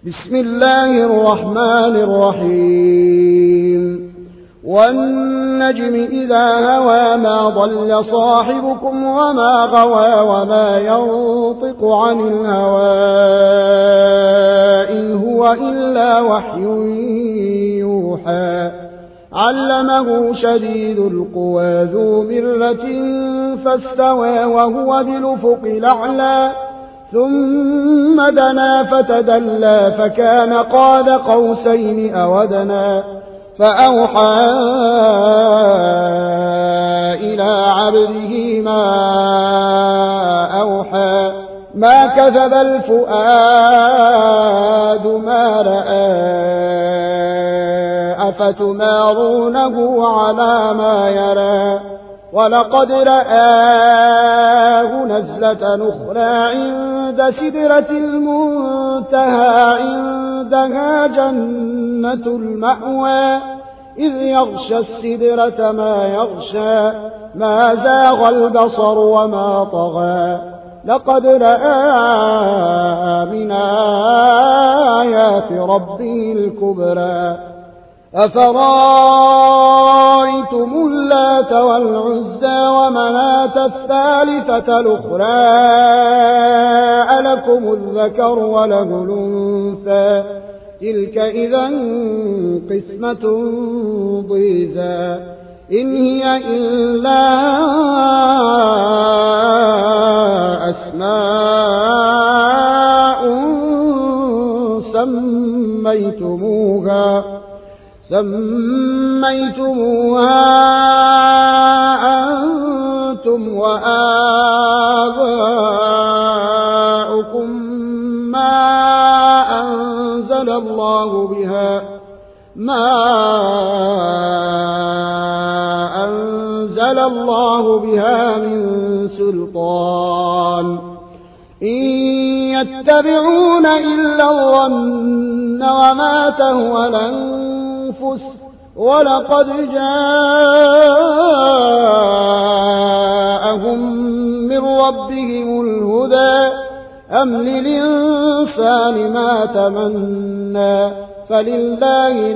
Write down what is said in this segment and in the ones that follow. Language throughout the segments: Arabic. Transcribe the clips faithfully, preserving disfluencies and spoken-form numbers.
بسم الله الرحمن الرحيم والنجم إذا هوى ما ضل صاحبكم وما غوى وما ينطق عن الهوى إن هو إلا وحي يوحى علمه شديد القوى ذو مرة فاستوى وهو بالأفق الأعلى ثم دنا فتدلى فكان قاب قوسين أو أدنى فأوحى إلى عبده ما أوحى ما كذب الفؤاد ما رأى أفتمارونه على ما يرى ولقد رآه نزلة أخرى عند سدرة المنتهى عندها جنة المأوى إذ يغشى السدرة ما يغشى ما زاغ البصر وما طغى لقد رأى من آيات ربه الكبرى أفرأيتم اللات والعزى ومناة الثالثة الأخرى ألكم الذكر وله الأنثى تلك إذا قسمة ضيزى إن هي إلا أسماء سميتموها سميتموها أنتم وآباؤكم ما أنزل الله بها ما أنزل الله بها من سلطان إن يتبعون إلا الظن وما تهوى الأنفس ولقد جاءهم من ربهم الهدى أم للإنسان ما تمنى فلله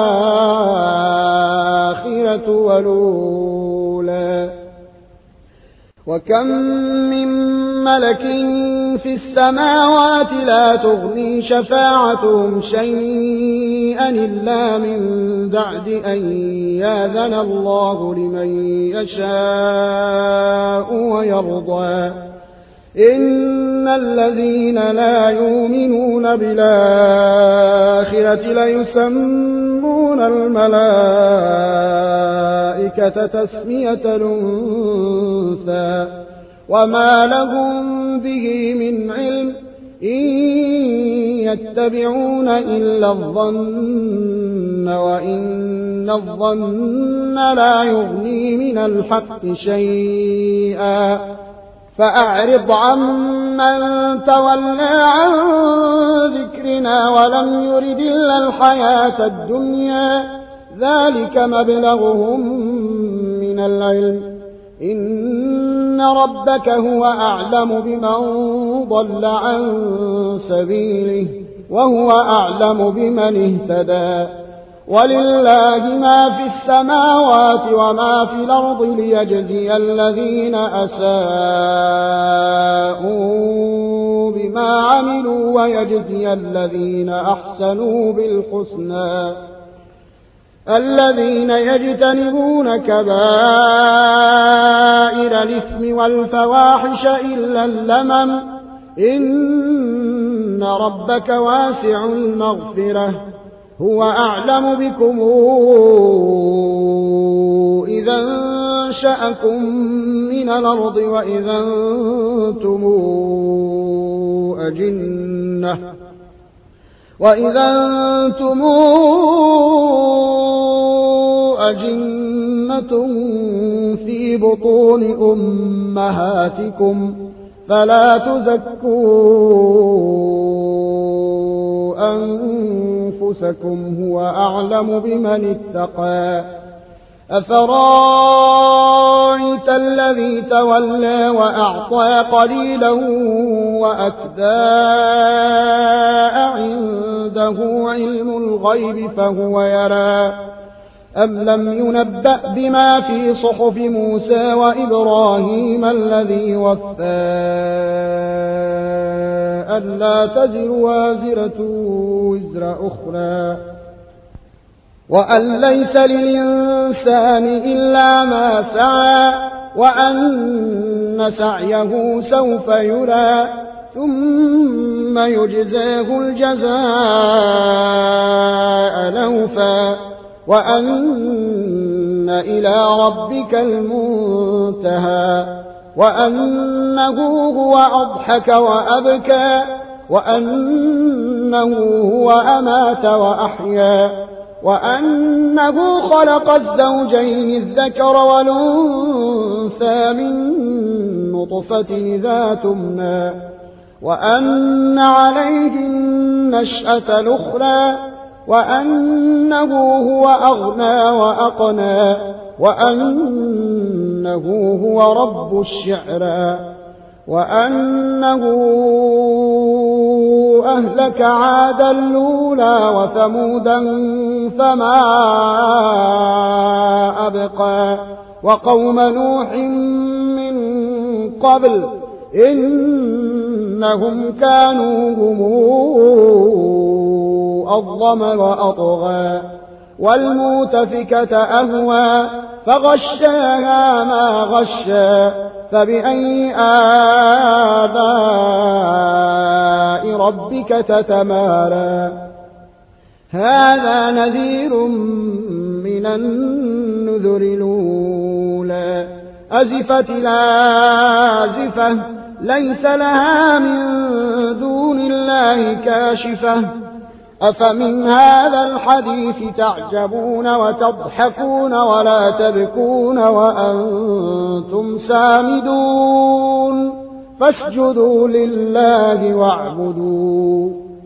الآخرة والأولى وكم من ملك في السماوات لا تغني شفاعتهم شيئا إلا من بعد أن يأذن الله لمن يشاء ويرضى إن الذين لا يؤمنون بالآخرة ليسمون الملائكة تسمية الأنثى وما لهم به من علم إن يتبعون إلا الظن وإن الظن لا يغني من الحق شيئا فأعرض عمن تولى عن ذكرنا ولم يرد إلا الحياة الدنيا ذلك مبلغهم من العلم إن ربك هو أعلم بمن ضل عن سبيله وهو أعلم بمن اهتدى ولله ما في السماوات وما في الأرض ليجزي الذين أساءوا بما عملوا ويجزي الذين أحسنوا بالحسنى الذين يجتنبون كبائر الإثم والفواحش إلا اللمم إن ربك واسع المغفرة هو أعلم بكم إذا أنشأكم من الأرض وإذا أنتم أجنة وإذا أنتم أجنة في بطون أمهاتكم فلا تزكوا أنفسكم هو أعلم بمن اتقى أفرأيت الذي تولى وأعطى قليلا وأكدى عند عنده علم الغيب فهو يرى أم لم ينبأ بما في صحف موسى وإبراهيم الذي وفى ألا تزر وازرة وزر أخرى وأن ليس للإنسان إلا ما سعى وأن سعيه سوف يرى ثم يجزاه الجزاء الأوفى وأن إلى ربك المنتهى وأنه هو أضحك وأبكى وأنه هو أمات وأحيا وأنه خلق الزوجين الذكر والأنثى من نطفة إذا تمنى وأن عليه النشأة الأخرى وأنه هو أغنى وأقنى وأنه هو رب الشعرى وأنه أهلك عادا الأولى وثمودا فما أبقى وقوم نوح من قبل إنهم كانوا هم أظلم وأطغى والمؤتفكة أهوى فغشاها ما غشى فبأي آلاء ربك تتمارى هذا نذير من النذر الأولى أزفت الآزفة ليس لها من دون الله كاشفة أفمن هذا الحديث تعجبون وتضحكون ولا تبكون وأنتم سامدون فاسجدوا لله واعبدوا